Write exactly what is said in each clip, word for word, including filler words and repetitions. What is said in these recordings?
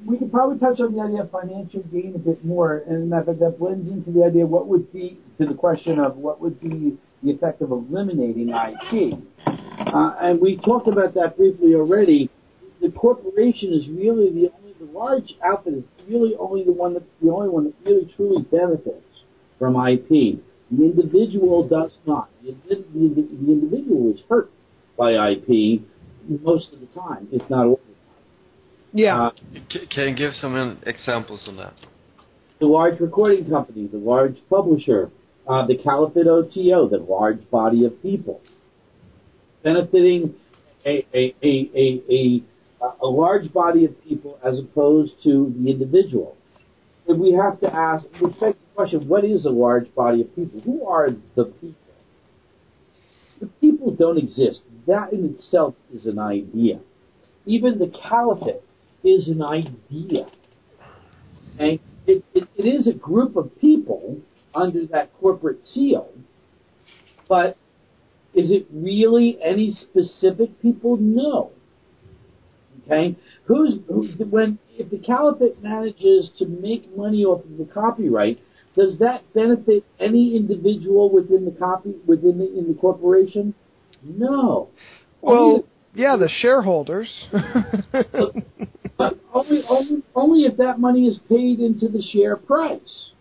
we could probably touch on the idea of financial gain a bit more, and that, that blends into the idea of what would be, to the question of what would be the effect of eliminating I P. Uh, and we talked about that briefly already. The corporation is really the only, the large outfit is really only the one that, the only one that really truly benefits from I P. The individual does not. The, the, the individual is hurt by I P most of the time, if not all the time. Yeah. Uh, Can you give some examples on that? The large recording company, the large publisher, uh, the Caliphate O T O, the large body of people, benefiting a a a a, a, a large body of people as opposed to the individual. And we have to ask, which begs the question: what is a large body of people? Who are the people? The people don't exist. That in itself is an idea. Even the caliphate is an idea. And it, it, it is a group of people under that corporate seal, but is it really any specific people? No. Okay? Who's who, when if the caliphate manages to make money off of the copyright, does that benefit any individual within the copy within the in the corporation? No. Well, only the, yeah, the shareholders. but, but only, only only if that money is paid into the share price.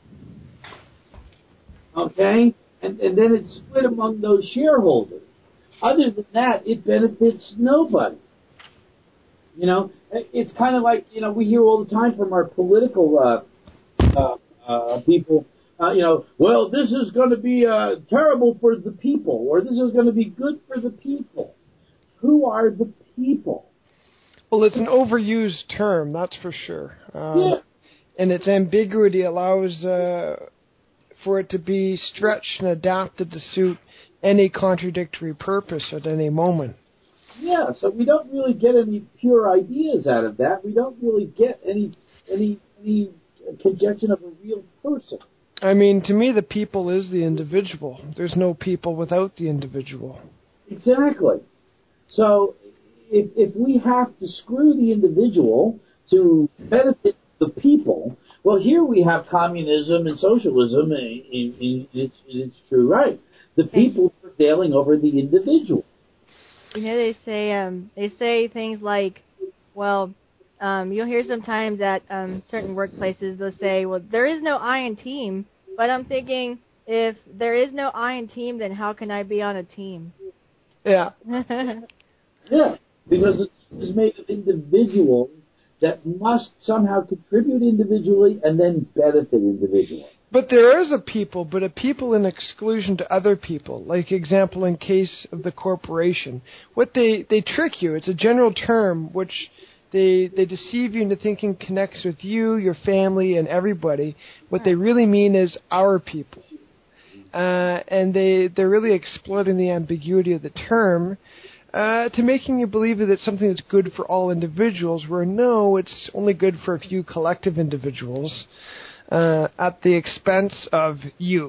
Okay? And and then it's split among those shareholders. Other than that, it benefits nobody. You know, it's kind of like, you know, we hear all the time from our political uh, uh, uh, people, uh, you know, well, this is going to be uh, terrible for the people, or this is going to be good for the people. Who are the people? Well, it's an overused term, that's for sure. Um, yeah. And its ambiguity allows uh, for it to be stretched and adapted to suit any contradictory purpose at any moment. Yeah, so we don't really get any pure ideas out of that. We don't really get any any any conjecture of a real person. I mean, to me, the people is the individual. There's no people without the individual. Exactly. So if if we have to screw the individual to benefit the people, well, here we have communism and socialism in, in, in, its, in its true right. The people are prevailing over the individual. You know, they say um, they say things like, well, um, you'll hear sometimes at um, certain workplaces they'll say, well, there is no I in team. But I'm thinking, if there is no I in team, then how can I be on a team? Yeah. Yeah, because it's made of individuals that must somehow contribute individually and then benefit individually. But there is a people, but a people in exclusion to other people. Like, example, in case of the corporation. What they, they trick you. It's a general term which they they deceive you into thinking connects with you, your family, and everybody. What they really mean is our people. Uh, and they, they're really exploiting the ambiguity of the term uh, to making you believe that it's something that's good for all individuals, where no, it's only good for a few collective individuals. Uh, at the expense of you.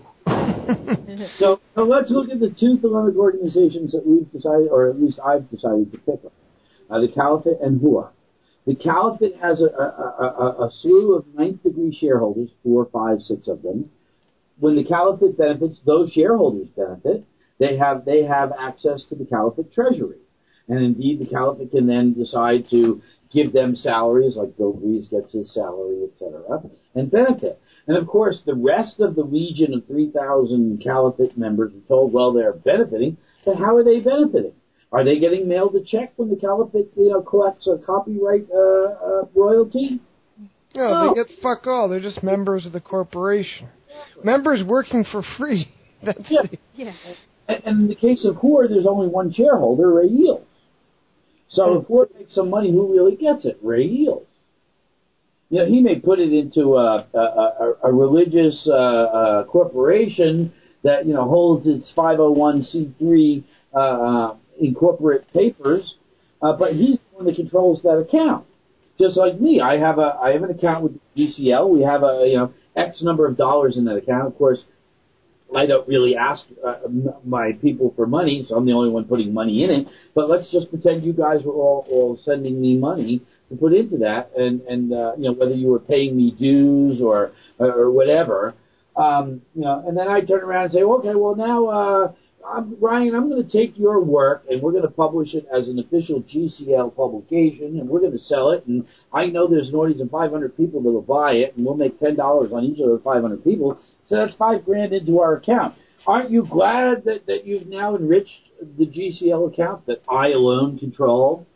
so, so let's look at the two Thelemic organizations that we've decided, or at least I've decided to pick up. Uh, the Caliphate and Hua. The Caliphate has a, a, a, a slew of ninth degree shareholders, four, five, six of them. When the Caliphate benefits, those shareholders benefit. They have they have access to the Caliphate treasury. And indeed, the Caliphate can then decide to give them salaries, like Bill Grease gets his salary, et cetera, and benefit. And of course, the rest of the legion of three thousand Caliphate members are told, well, they're benefiting, but how are they benefiting? Are they getting mailed a check when the Caliphate, you know, collects a copyright uh, uh, royalty? No, no, they get fuck all. They're just members of the corporation. Members working for free. That's yeah. The... yeah. And, and in the case of Hua, there's only one shareholder, Ray Eels. So if Hua makes some money, who really gets it? Ray Eels. You know, he may put it into a, a, a, a religious uh, uh, corporation that, you know, holds its five oh one c three uh, incorporate papers, uh, but he's the one that controls that account. Just like me, I have a I have an account with G C L. We have a you know X number of dollars in that account. Of course, I don't really ask uh, my people for money, so I'm the only one putting money in it. But let's just pretend you guys were all, all sending me money to put into that, and and uh, you know, whether you were paying me dues or or whatever, um, you know. And then I turn around and say, okay, well now, uh, I'm, Ryan, I'm going to take your work and we're going to publish it as an official G C L publication, and we're going to sell it. And I know there's an audience of five hundred people that will buy it, and we'll make ten dollars on each of those five hundred people. So that's five grand into our account. Aren't you glad that, that you've now enriched the G C L account that I alone control?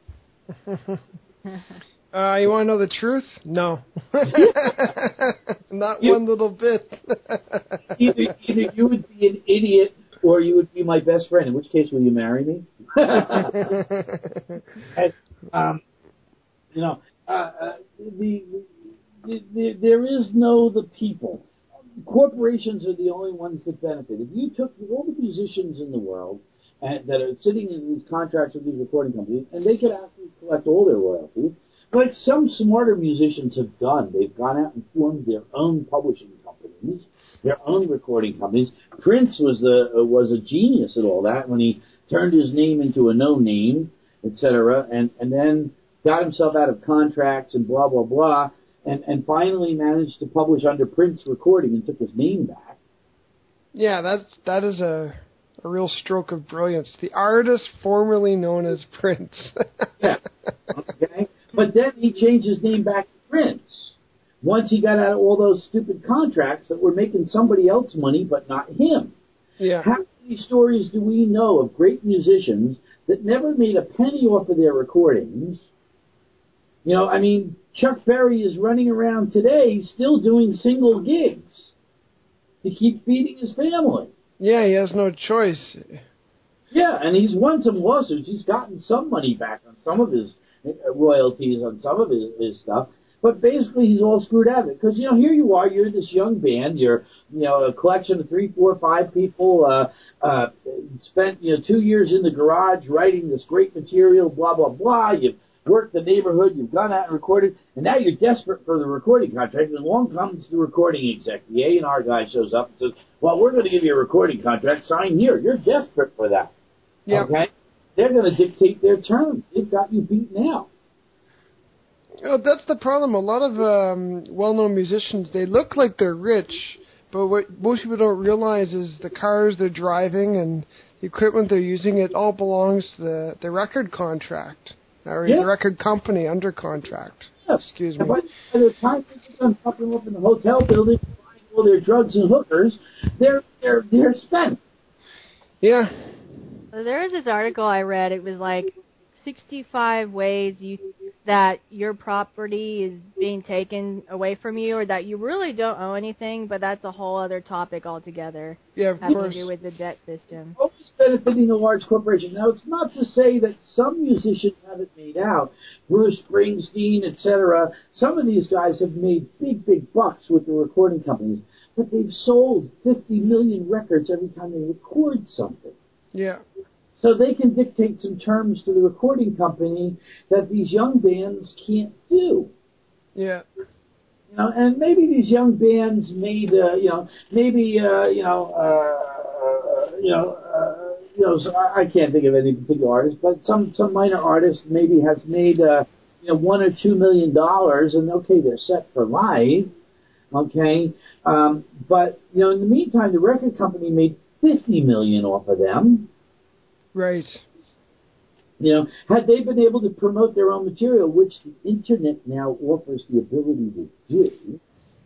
Uh, you want to know the truth? No. Not you, one little bit. either, either you would be an idiot or you would be my best friend, in which case will you marry me? and, um, you know, uh, uh, the, the, the, there is no the people. Corporations are the only ones that benefit. If you took all the musicians in the world and, that are sitting in these contracts with these recording companies, and they could actually collect all their royalties, like some smarter musicians have done. They've gone out and formed their own publishing companies, their own recording companies. Prince was the uh, was a genius at all that when he turned his name into a no name, et cetera, and and then got himself out of contracts and blah blah blah, and and finally managed to publish under Prince Recording and took his name back. Yeah, that's that is a a real stroke of brilliance. The artist formerly known as Prince. Yeah. Okay. But then he changed his name back to Prince once he got out of all those stupid contracts that were making somebody else money but not him. Yeah. How many stories do we know of great musicians that never made a penny off of their recordings? You know, I mean, Chuck Berry is running around today still doing single gigs to keep feeding his family. Yeah, he has no choice. Yeah, and he's won some lawsuits. He's gotten some money back on some of his royalties on some of his, his stuff, but basically he's all screwed out of it. Because, you know, here you are, you're this young band, you're, you know, a collection of three, four, five people, uh, uh, spent, you know, two years in the garage writing this great material, blah, blah, blah. You've worked the neighborhood, you've gone out and recorded, and now you're desperate for the recording contract, and along comes the recording exec. The A and R guy shows up and says, well, we're going to give you a recording contract, sign here. You're desperate for that. Yep. Okay? They're going to dictate their terms. They've got you beaten out. Oh, that's the problem. A lot of um, well-known musicians, they look like they're rich, but what most people don't realize is the cars they're driving and the equipment they're using, it all belongs to the, the record contract, or yeah. the record company under contract. Yeah. Excuse me. And by the time they're done fucking up in the hotel building, buying all their drugs and hookers, they're, they're, they're spent. Yeah. So there was this article I read. It was like sixty-five ways you that your property is being taken away from you, or that you really don't owe anything, but that's a whole other topic altogether. Yeah, of having course. to do with the debt system. Always benefiting a large corporation. Now, it's not to say that some musicians haven't made out. Bruce Springsteen, et cetera. Some of these guys have made big, big bucks with the recording companies, but they've sold fifty million records every time they record something. Yeah. So they can dictate some terms to the recording company that these young bands can't do. Yeah. You know, and maybe these young bands made, uh, you know, maybe, uh, you know, uh, you know, uh, you know, so I, I can't think of any particular artist, but some some minor artist maybe has made, uh, you know, one or two million dollars, and okay, they're set for life. Okay, um, but you know, in the meantime, the record company made fifty million off of them. Right. You know, had they been able to promote their own material, which the internet now offers the ability to do,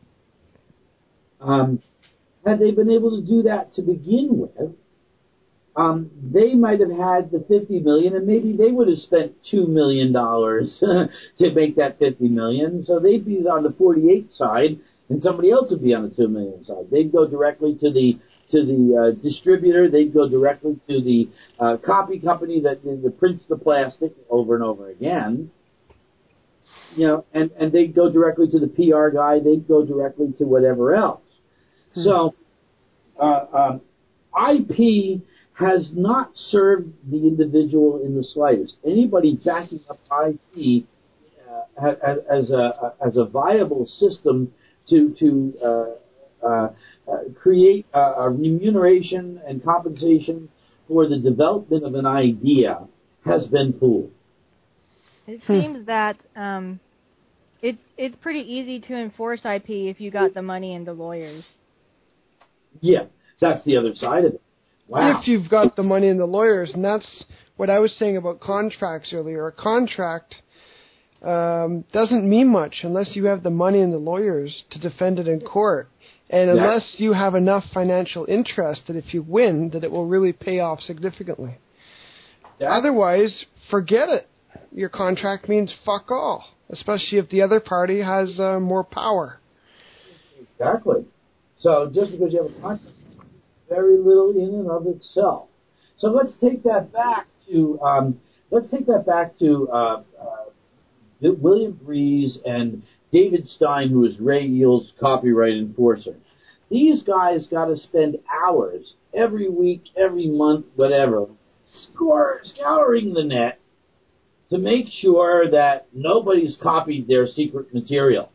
um, had they been able to do that to begin with, um, they might have had the fifty million, and maybe they would have spent two million dollars to make that fifty million. So they'd be on the forty-eight side, and somebody else would be on the two million side. They'd go directly to the to the uh, distributor. They'd go directly to the uh, copy company that, that prints the plastic over and over again. You know, and, and they'd go directly to the P R guy. They'd go directly to whatever else. Hmm. So uh, uh, I P has not served the individual in the slightest. Anybody backing up I P uh, as a as a viable system to to uh, uh, uh, create a, a remuneration and compensation for the development of an idea has been pooled. It seems that um, it's it's pretty easy to enforce I P if you got the money and the lawyers. Yeah, that's the other side of it. Wow. If you've got the money and the lawyers, and that's what I was saying about contracts earlier. A contract um, doesn't mean much unless you have the money and the lawyers to defend it in court. And unless you have enough financial interest that if you win, that it will really pay off significantly. Yeah. Otherwise, forget it. Your contract means fuck all, especially if the other party has uh, more power. Exactly. So just because you have a contract, very little in and of itself. So let's take that back to um, let's take that back to uh, uh, William Breeze and David Stein, who is Ray Eels' copyright enforcer. These guys got to spend hours every week, every month, whatever, score, scouring the net to make sure that nobody's copied their secret material.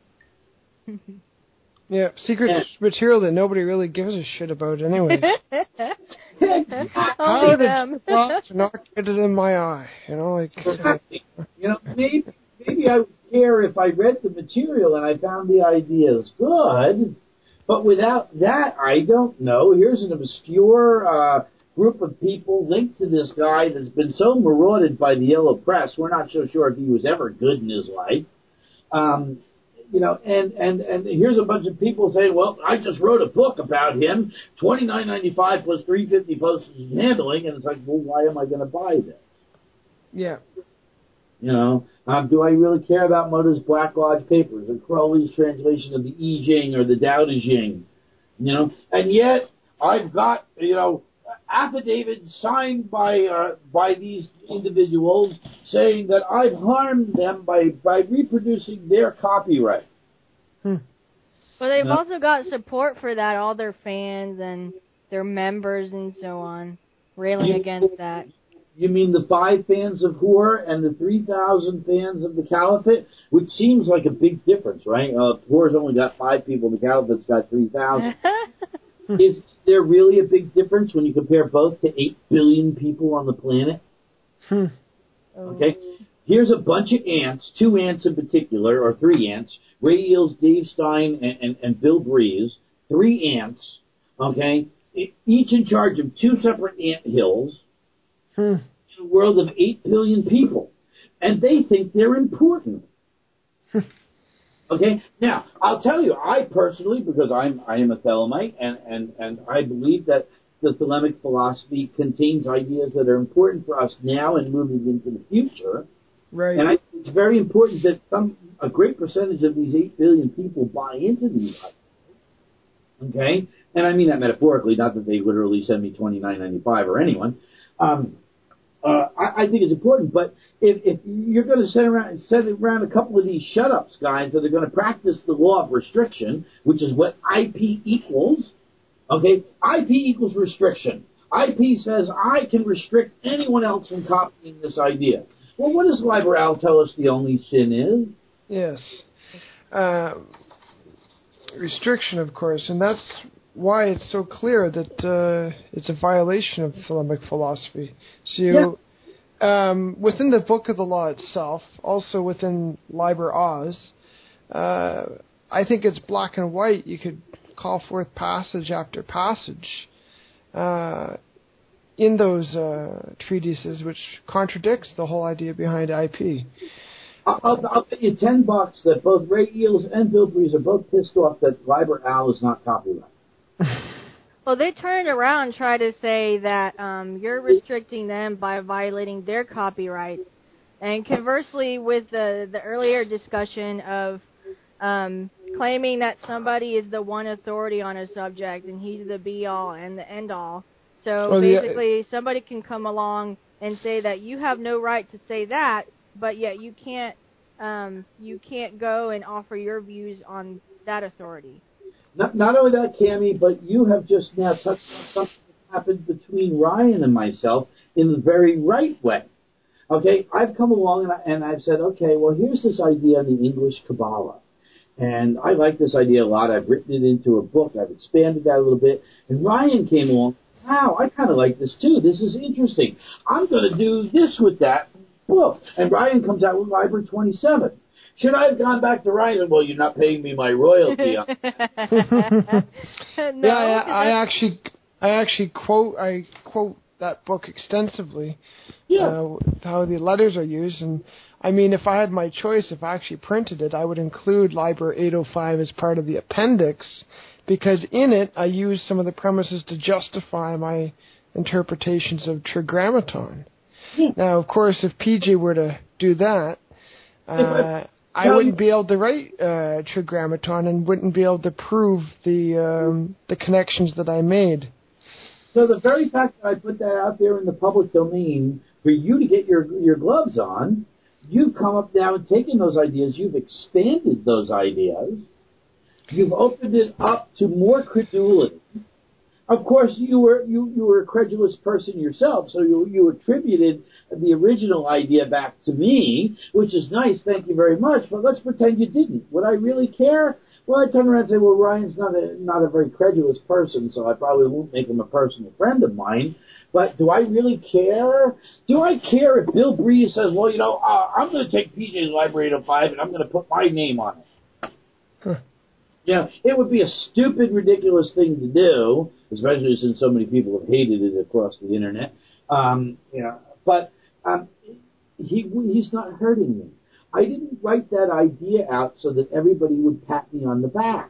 Yeah, secret and, material that nobody really gives a shit about anyway. How did Fox not get it in my eye? You know, like you know, maybe maybe I would care if I read the material and I found the ideas good, but without that, I don't know. Here's an obscure uh, group of people linked to this guy that's been so marauded by the yellow press. We're not so sure if he was ever good in his life. Um, You know, and, and, and here's a bunch of people saying, well, I just wrote a book about him, twenty-nine ninety-five plus three fifty postage handling, and it's like, well, why am I going to buy this? Yeah. You know, um, do I really care about Moda's Black Lodge papers or Crowley's translation of the I Ching or the Tao Te Ching? You know, and yet I've got, you know, affidavits signed by uh, by these individuals saying that I've harmed them by, by reproducing their copyright. Hmm. Well, they've no. also got support for that, all their fans and their members and so on, railing you, against that. You mean the five fans of Hur and the three thousand fans of the Caliphate? Which seems like a big difference, right? Uh, Hur's only got five people, the Caliphate's got three thousand. Is there really a big difference when you compare both to eight billion people on the planet? Hmm. Okay. Here's a bunch of ants, two ants in particular, or three ants, Ray Eels, Dave Stein, and, and, and Bill Breeze, three ants, okay, each in charge of two separate ant hills hmm. in a world of eight billion people. And they think they're important. Okay, now, I'll tell you, I personally, because I'm I am a Thelemite, and, and, and I believe that the Thelemic philosophy contains ideas that are important for us now and moving into the future. Right. And I think it's very important that some a great percentage of these eight billion people buy into these ideas. Okay? And I mean that metaphorically, not that they literally send me twenty-nine ninety-five or anyone. Um, Uh, I, I think it's important, but if, if you're going to send around, send around a couple of these shut-ups guys that are going to practice the law of restriction, which is what I P equals, okay, I P equals restriction. I P says I can restrict anyone else from copying this idea. Well, what does Liberal tell us the only sin is? Yes. Uh, restriction, of course, and that's why it's so clear that uh, it's a violation of Thelemic philosophy. So you, yeah. um, within the Book of the Law itself, also within Liber Oz, uh, I think it's black and white. You could call forth passage after passage uh, in those uh, treatises which contradicts the whole idea behind I P. I'll, I'll bet you ten bucks that both Ray Eels and Bill Breeze are both pissed off that Liber Al is not copyrighted. Well, they turned around and tried to say that um, you're restricting them by violating their copyrights. And conversely, with the, the earlier discussion of um, claiming that somebody is the one authority on a subject and he's the be-all and the end-all. So well, basically, yeah. somebody can come along and say that you have no right to say that, but yet you can't um, you can't go and offer your views on that authority. Not, not only that, Cammie, but you have just now touched on something that happened between Ryan and myself in the very right way. Okay, I've come along and, I, and I've said, okay, well, here's this idea in the English Kabbalah. And I like this idea a lot. I've written it into a book. I've expanded that a little bit. And Ryan came along. Wow, I kind of like this too. This is interesting. I'm going to do this with that book. And Ryan comes out with Library twenty-seven. Should I have gone back to Ryan and, well, you're not paying me my royalty? no, yeah, I, I actually, I actually quote, I quote that book extensively. Yeah. Uh, how the letters are used, and I mean, if I had my choice, if I actually printed it, I would include Library eight oh five as part of the appendix, because in it I use some of the premises to justify my interpretations of Tetragrammaton. Yeah. Now, of course, if P J were to do that, uh, I wouldn't be able to write uh, Tetragrammaton and wouldn't be able to prove the um, the connections that I made. So the very fact that I put that out there in the public domain for you to get your your gloves on, you've come up now and taken those ideas, you've expanded those ideas, you've opened it up to more credulity. Of course, you were you, you were a credulous person yourself, so you you attributed the original idea back to me, which is nice, thank you very much, but let's pretend you didn't. Would I really care? Well, I turn around and say, well, Ryan's not a not a very credulous person, so I probably won't make him a personal friend of mine. But do I really care? Do I care if Bill Bree says, well, you know, uh, I'm going to take P J's Library eight oh five and I'm going to put my name on it? Huh. Yeah, it would be a stupid, ridiculous thing to do, especially since so many people have hated it across the internet. Um, yeah, but um, he he's not hurting me. I didn't write that idea out so that everybody would pat me on the back.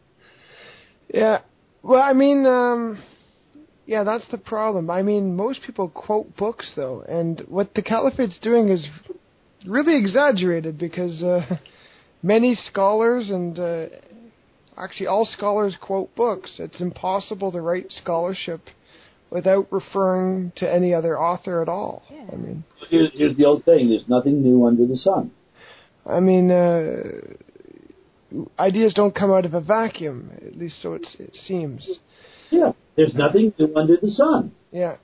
Yeah, well, I mean, um, yeah, that's the problem. I mean, most people quote books, though, and what the Caliphate's doing is really exaggerated because uh, many scholars and uh, actually all scholars quote books. It's impossible to write scholarship without referring to any other author at all. Yeah. I mean, Here's, here's the old saying, there's nothing new under the sun. I mean, uh, ideas don't come out of a vacuum, at least so it's, it seems. Yeah, there's nothing new under the sun. Yeah.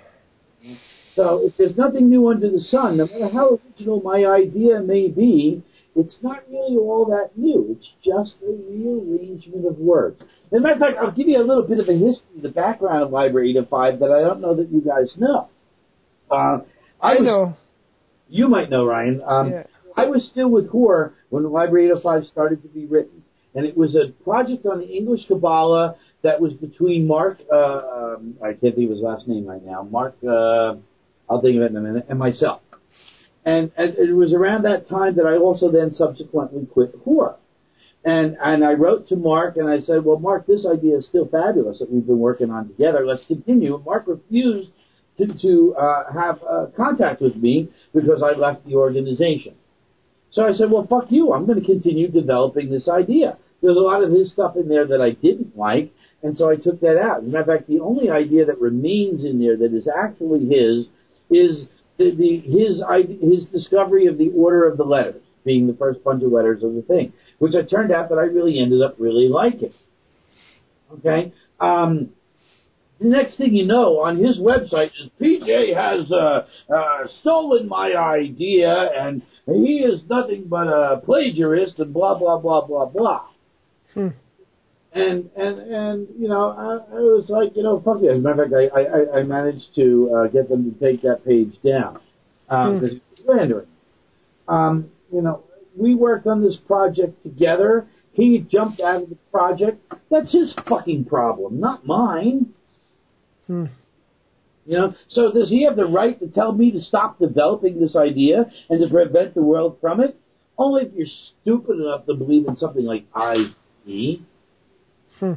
So if there's nothing new under the sun, no matter how original my idea may be, it's not really all that new. It's just a rearrangement of words. As a matter of fact, I'll give you a little bit of a history, the background of Library eight oh five that I don't know that you guys know. Uh, I, I was, know. You might know, Ryan. Um, Yeah. I was still with H O R E when Library eight oh five started to be written. And it was a project on the English Kabbalah that was between Mark, uh, um, I can't think of his last name right now, Mark, uh, I'll think of it in a minute, and myself. And, and it was around that time that I also then subsequently quit H O R E. And, and I wrote to Mark and I said, well, Mark, this idea is still fabulous that we've been working on together. Let's continue. And Mark refused to, to uh, have uh, contact with me because I left the organization. So I said, well, fuck you. I'm going to continue developing this idea. There's a lot of his stuff in there that I didn't like, and so I took that out. As a matter of fact, the only idea that remains in there that is actually his is the, the his his discovery of the order of the letters, being the first bunch of letters of the thing, which it turned out that I really ended up really liking. Okay? Um, the next thing you know, on his website is P J has uh, uh, stolen my idea, and he is nothing but a plagiarist, and blah, blah, blah, blah, blah. Hmm. And, and, and, you know, I, I was like, you know, fuck it. As a matter of fact, I, I, I managed to uh, get them to take that page down because um, it was slandering. Um, you know, we worked on this project together. He jumped out of the project. That's his fucking problem, not mine. Hmm. You know, so does he have the right to tell me to stop developing this idea and to prevent the world from it? Only if you're stupid enough to believe in something like I E. Hmm.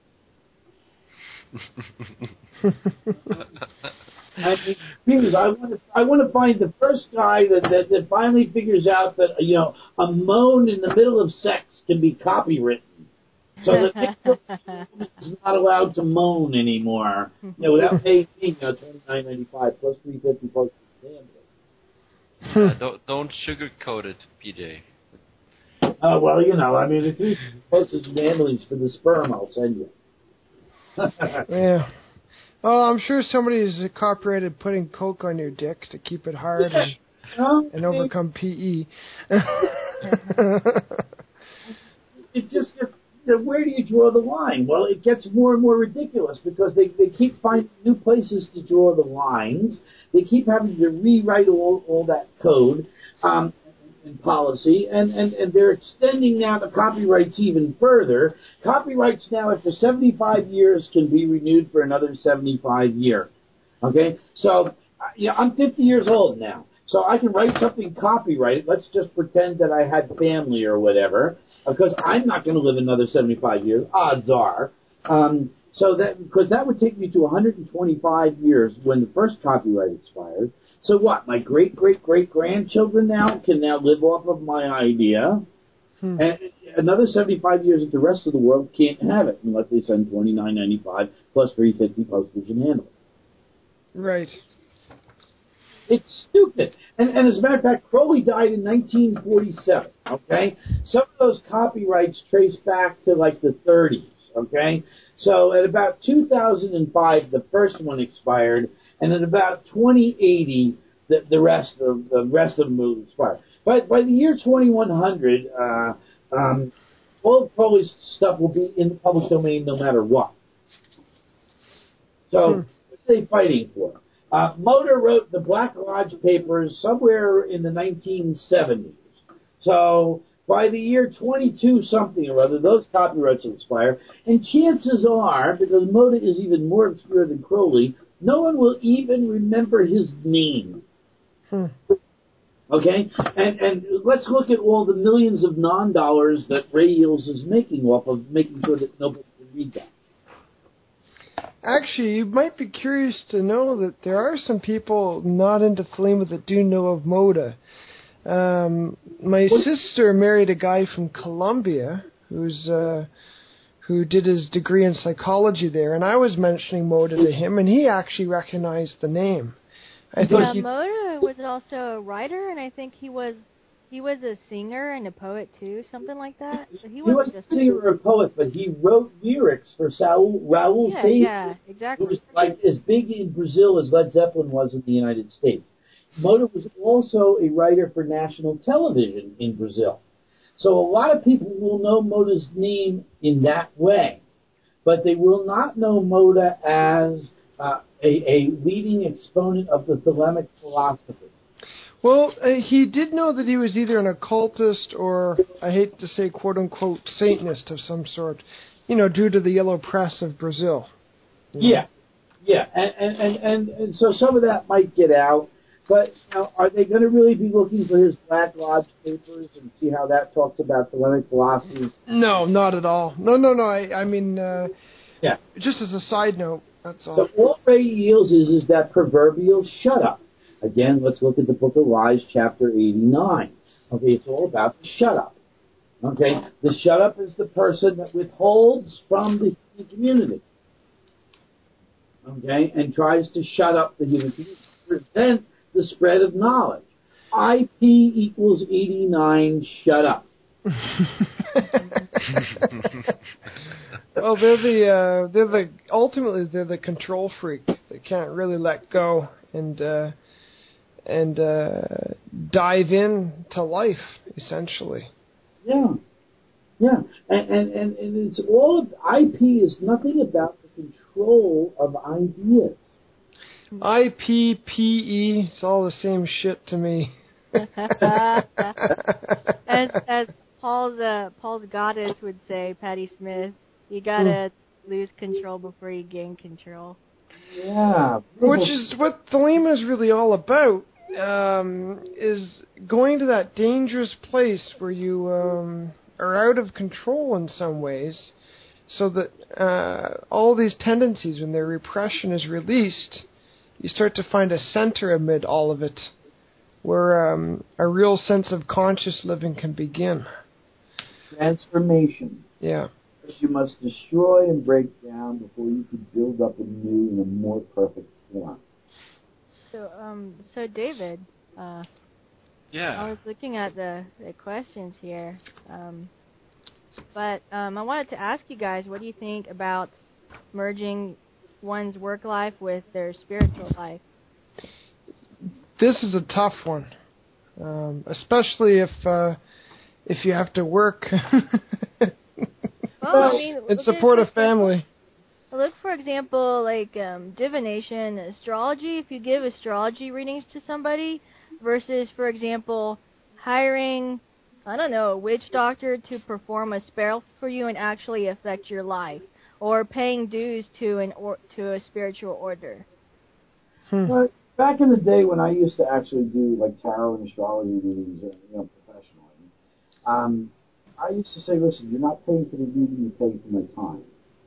I mean, because I want to, I want to find the first guy that, that that finally figures out that, you know, a moan in the middle of sex can be copywritten, so that Nick is not allowed to moan anymore, you know, without paying, you know, twenty nine ninety five plus three fifty plus gambling. Yeah, don't don't sugarcoat it, P J. Oh, well, you know, I mean, if you post some gamblings for the sperm, I'll send you. Yeah. Well, I'm sure somebody's copyrighted putting coke on your dick to keep it hard and, no, and overcome P E. it just gets, where do you draw the line? Well, it gets more and more ridiculous because they, they keep finding new places to draw the lines. They keep having to rewrite all, all that code um, and policy, and, and, and they're extending now the copyrights even further. Copyrights now, after seventy-five years, can be renewed for another seventy-five years. Okay? So, yeah, I'm fifty years old now. So I can write something copyrighted. Let's just pretend that I had family or whatever, because I'm not going to live another seventy-five years. Odds are. Um, so that because that would take me to one hundred twenty-five years when the first copyright expired. So what? My great great great grandchildren now can now live off of my idea, hmm. and another seventy-five years that the rest of the world can't have it unless they send twenty-nine ninety-five plus three fifty postage and handling. Right. It's stupid. And, and as a matter of fact, Crowley died in nineteen forty-seven, okay? Some of those copyrights trace back to like the thirties, okay? So at about two thousand five, the first one expired, and at about twenty eighty, the, the rest of the rest of them will expire. But by the year twenty-one hundred, uh, um, all of Crowley's stuff will be in the public domain no matter what. So hmm. what are they fighting for? Uh, Moda wrote the Black Lodge Papers somewhere in the nineteen seventies. So by the year twenty-two something or other, those copyrights will expire. And chances are, because Moda is even more obscure than Crowley, no one will even remember his name. Hmm. Okay? And and let's look at all the millions of non-dollars that Ray Eels is making off of making sure that nobody can read that. Actually, you might be curious to know that there are some people not into Thelema that do know of Moda. Um, my what? sister married a guy from Columbia who's uh, who did his degree in psychology there, and I was mentioning Moda to him, and he actually recognized the name. I think yeah, he... Moda was also a writer, and I think he was he was a singer and a poet too, something like that. So he, he was just a singer or a poet, but he wrote lyrics for Saul, Raul yeah, Seixas, yeah, exactly. who was like as big in Brazil as Led Zeppelin was in the United States. Moda was also a writer for national television in Brazil. So a lot of people will know Moda's name in that way, but they will not know Moda as uh, a, a leading exponent of the Thelemic philosophy. Well, uh, he did know that he was either an occultist or, I hate to say, quote-unquote, Satanist of some sort, you know, due to the yellow press of Brazil. Yeah, yeah, and, and, and, and, and so some of that might get out, but you know, are they going to really be looking for his Black Lodge Papers and see how that talks about Thelemic philosophies? No, not at all. No, no, no, I, I mean, uh, yeah. just as a side note, that's all. So all Ray Eels is is that proverbial shut-up. Again, let's look at the Book of Lies, chapter eighty-nine. Okay, it's all about the shut-up. Okay, the shut-up is the person that withholds from the human community. Okay, and tries to shut up the human community, prevent the spread of knowledge. I P equals eighty-nine, shut up. Well, they're the uh, they're the ultimately they're the control freak. They can't really let go and uh, and uh, dive in to life, essentially. Yeah, yeah, and and and, and it's all I P is nothing about the control of ideas. I P P E, it's all the same shit to me. as as Paul's uh, Paul's goddess would say, Patti Smith, you gotta mm. lose control before you gain control. Yeah, which is what Thelema is really all about. Um, is going to that dangerous place where you um, are out of control in some ways, so that uh, all these tendencies, when their repression is released, you start to find a center amid all of it, where um, a real sense of conscious living can begin. Transformation. Yeah. You must destroy and break down before you can build up anew in a more perfect form. So, um, so David, uh, yeah, I was looking at the, the questions here, um, but um, I wanted to ask you guys, what do you think about merging one's work life with their spiritual life? This is a tough one, um, especially if uh, if you have to work I mean, in support of family. Look, for example, like um, divination, astrology. If you give astrology readings to somebody versus, for example, hiring, I don't know, a witch doctor to perform a spell for you and actually affect your life, or paying dues to an or to a spiritual order. Hmm. But back in the day when I used to actually do like tarot and astrology readings, you know, professionally, um, I used to say, listen, you're not paying for the reading, you're paying for my time.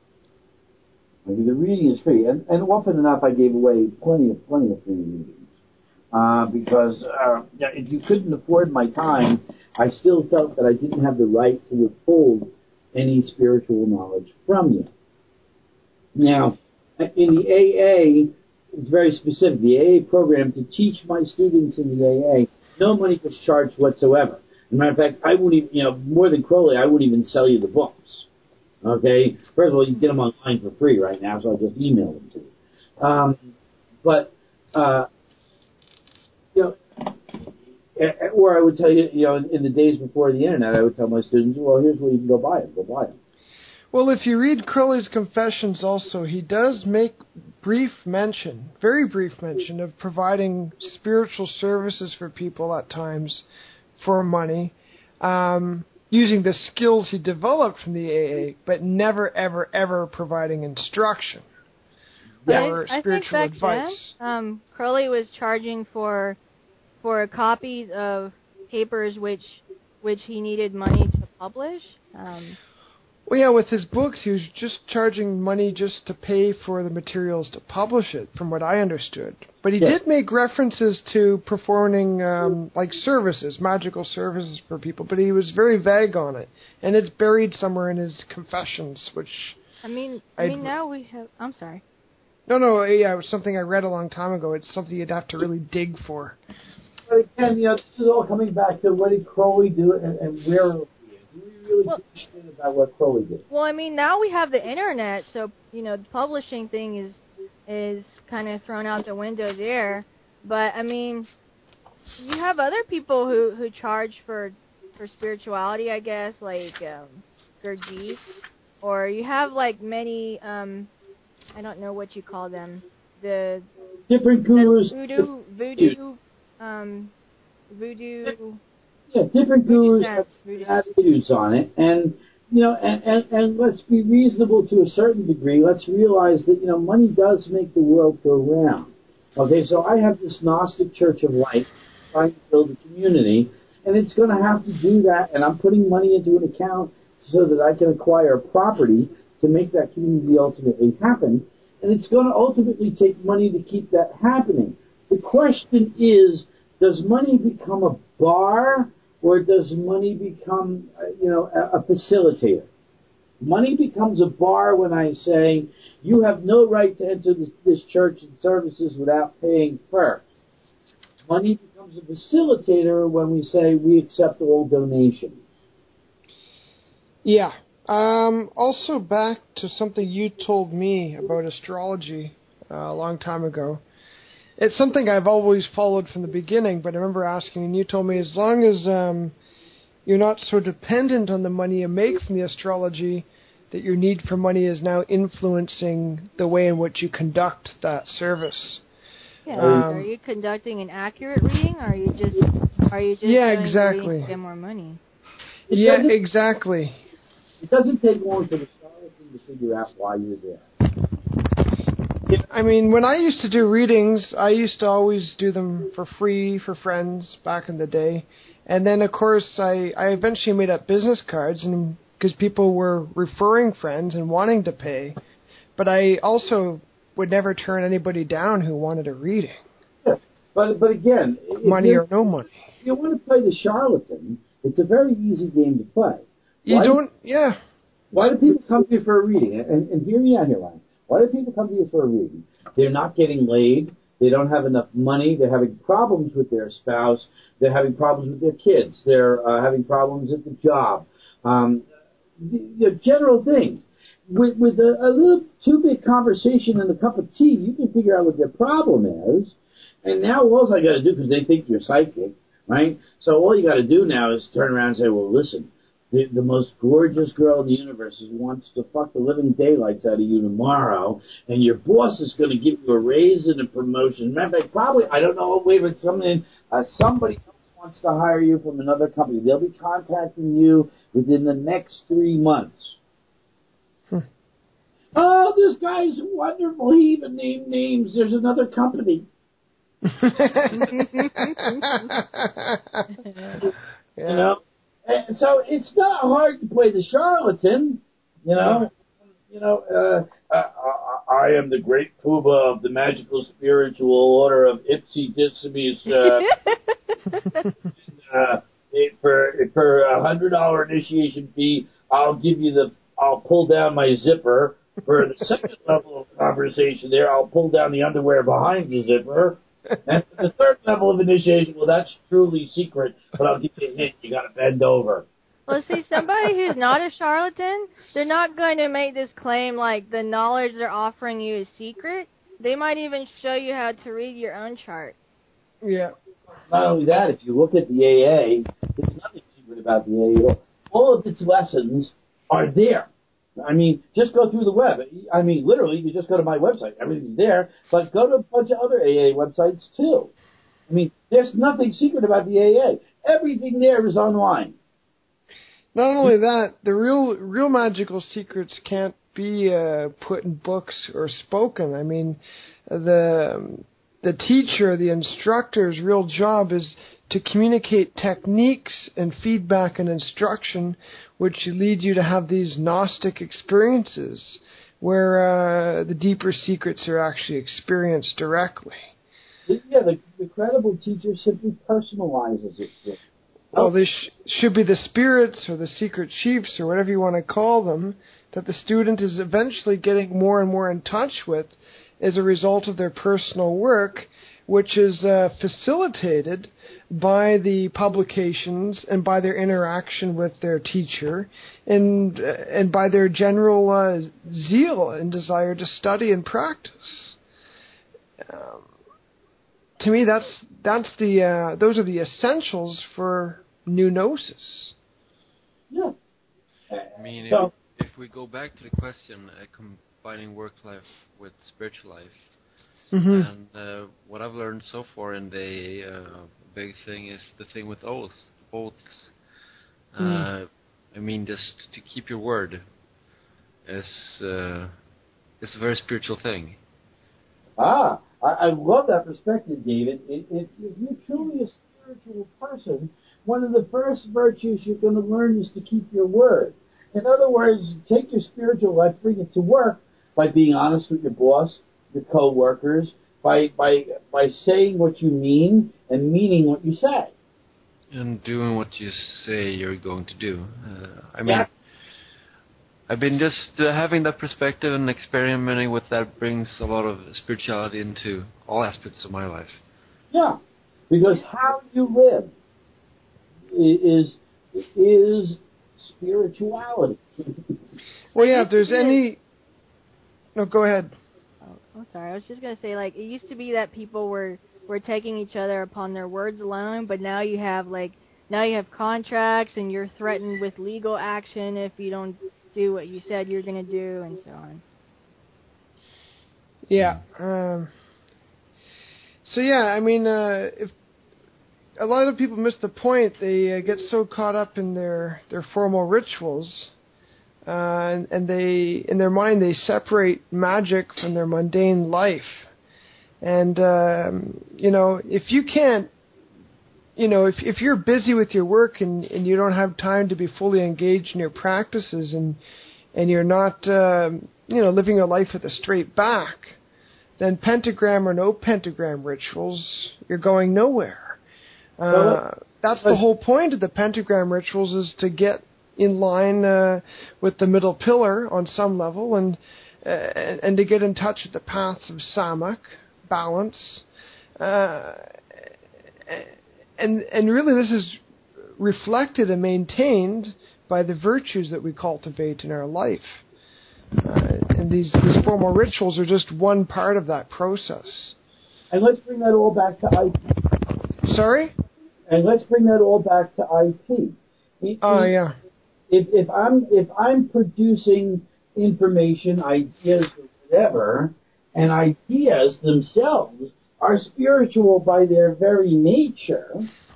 I mean, the reading is free, and, and often enough, I gave away plenty of plenty of free readings uh, because uh, if you couldn't afford my time, I still felt that I didn't have the right to withhold any spiritual knowledge from you. Now, in the A A, it's very specific. The A A program, to teach my students in the A A, no money was charged whatsoever. As a matter of fact, I wouldn't even, you know, more than Crowley, I wouldn't even sell you the books. Okay? First of all, you can get them online for free right now, so I'll just email them to you. Um, but, uh, you know, or I would tell you, you know, in, in the days before the internet, I would tell my students, well, here's where you can go buy them. Go buy them. Well, if you read Crowley's Confessions also, he does make brief mention, very brief mention, of providing spiritual services for people at times for money, um, using the skills he developed from the A A, but never, ever, ever providing instruction or I, spiritual I think back advice. Then, um, Crowley was charging for for copies of papers which which he needed money to publish. Um, Well, yeah, with his books, he was just charging money just to pay for the materials to publish it, from what I understood. But he yes. did make references to performing, um, like, services, magical services for people, but he was very vague on it. And it's buried somewhere in his Confessions, which... I mean, I mean, now we have... I'm sorry. No, no, yeah, it was something I read a long time ago. It's something you'd have to really dig for. But again, you know, this is all coming back to what did Crowley do and, and where... Do we really well, understand about what Crowley did? Well, I mean, now we have the internet, so, you know, the publishing thing is is kind of thrown out the window there. But, I mean, you have other people who, who charge for for spirituality, I guess, like um, Gurdjieff. Or you have, like, many, um, I don't know what you call them, the... Different gurus. Voodoo, voodoo, um, voodoo... Yeah, different gurus have attitudes on it, and you know, and, and, and let's be reasonable to a certain degree. Let's realize that you know, money does make the world go round. Okay, so I have this Gnostic Church of Light trying to build a community, and it's going to have to do that. And I'm putting money into an account so that I can acquire property to make that community ultimately happen. And it's going to ultimately take money to keep that happening. The question is, does money become a bar? Or does money become, you know, a, a facilitator? Money becomes a bar when I say, you have no right to enter this, this church and services without paying first. Money becomes a facilitator when we say we accept all donations. Yeah. Um, also back to something you told me about astrology uh, a long time ago. It's something I've always followed from the beginning, but I remember asking, and you told me as long as um, you're not so dependent on the money you make from the astrology, that your need for money is now influencing the way in which you conduct that service. Yeah, um, are you conducting an accurate reading, or are you just are you just yeah, doing exactly. the reading to get more money? It yeah, exactly. It doesn't take long for the charlatan to figure out why you're there. I mean, when I used to do readings, I used to always do them for free for friends back in the day. And then, of course, I, I eventually made up business cards and because people were referring friends and wanting to pay. But I also would never turn anybody down who wanted a reading. Yeah. But, but again... Money or no money. If you want to play the charlatan, it's a very easy game to play. You why don't... Do, yeah. why do people come to you for a reading? And, and hear me out here, Ryan. Why do people come to you for a reading? They're not getting laid. They don't have enough money. They're having problems with their spouse. They're having problems with their kids. They're uh, having problems at the job. Um, the, the general things. With, with a, a little two-bit conversation and a cup of tea, you can figure out what their problem is. And now all I got to do, because they think you're psychic, right? So all you got to do now is turn around and say, well, listen, the, the most gorgeous girl in the universe wants to fuck the living daylights out of you tomorrow, and your boss is going to give you a raise and a promotion. Matter of fact, probably, I don't know, wait, but something, uh, somebody else wants to hire you from another company. They'll be contacting you within the next three months. Hmm. Oh, this guy's wonderful. He even named names. There's another company. You know? And so it's not hard to play the charlatan, you know. You know, uh, uh, I am the great Puba of the magical spiritual order of Ipsy Diximies. Uh, uh, for for a hundred dollar initiation fee, I'll give you the. I'll pull down my zipper. For the second level of conversation, there, I'll pull down the underwear behind the zipper. And for the third level of initiation, well, that's truly secret, but I'll give you a hint. You got to bend over. Well, see, somebody who's not a charlatan, they're not going to make this claim like the knowledge they're offering you is secret. They might even show you how to read your own chart. Yeah. Not only that, if you look at the A A, there's nothing secret about the A A. All of its lessons are there. I mean, just go through the web. I mean, literally, you just go to my website. Everything's there. But go to a bunch of other A A websites, too. I mean, there's nothing secret about the A A. Everything there is online. Not only that, the real real magical secrets can't be uh, put in books or spoken. I mean, the the teacher, the instructor's real job is to communicate techniques and feedback and instruction which lead you to have these Gnostic experiences where uh, the deeper secrets are actually experienced directly. Yeah, the, the credible teacher simply personalizes it. Well, they sh- should be the spirits or the secret chiefs or whatever you want to call them that the student is eventually getting more and more in touch with as a result of their personal work, which is uh, facilitated by the publications and by their interaction with their teacher and, uh, and by their general uh, zeal and desire to study and practice. Um, To me, that's that's the uh, those are the essentials for new gnosis. Yeah. I mean, if, So, if we go back to the question, uh, combining work life with spiritual life, Mm-hmm. and uh, what I've learned so far in the uh, big thing is the thing with oaths. Oaths. Uh, Mm. I mean, just to keep your word is uh, is a very spiritual thing. ah, I, I love that perspective, David. If, if, if you're truly a spiritual person, one of the first virtues you're going to learn is to keep your word. In other words, take your spiritual life, bring it to work by being honest with your boss, your co-workers, by by by saying what you mean and meaning what you say. And doing what you say you're going to do. Uh, I mean, Yeah. I've been just uh, having that perspective and experimenting with that brings a lot of spirituality into all aspects of my life. Yeah, because how you live is is spirituality. Well, yeah. If there's any, no, go ahead. Oh, I'm sorry. I was just gonna say, like, it used to be that people were were taking each other upon their words alone, but now you have like now you have contracts, and you're threatened with legal action if you don't do what you said you're gonna do, and so on. Yeah. Um, so yeah, I mean, uh, if a lot of people miss the point, they uh, get so caught up in their their formal rituals. Uh, and, and they, in their mind, they separate magic from their mundane life. And, um, you know, if you can't, you know, if if you're busy with your work and, and you don't have time to be fully engaged in your practices and and you're not, um, you know, living a life with a straight back, then pentagram or no pentagram rituals, you're going nowhere. Uh, Well, that's the whole point of the pentagram rituals, is to get in line uh, with the middle pillar on some level, and uh, and to get in touch with the paths of samak, balance, uh, and and really this is reflected and maintained by the virtues that we cultivate in our life. Uh, and these these formal rituals are just one part of that process. And let's bring that all back to I P. Sorry? And let's bring that all back to I P. Oh, uh, yeah. if if I'm if I'm producing information, ideas, or whatever, and ideas themselves are spiritual by their very nature,